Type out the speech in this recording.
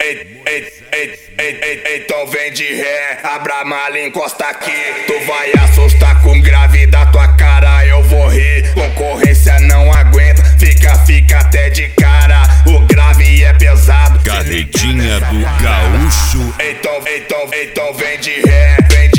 Então vem de ré, abra a mala, encosta aqui. Tu vai assustar com grave da tua cara, eu vou rir. Concorrência não aguenta, fica até de cara. O grave é pesado, Carretinha do Gaúcho. então vem de ré, vem de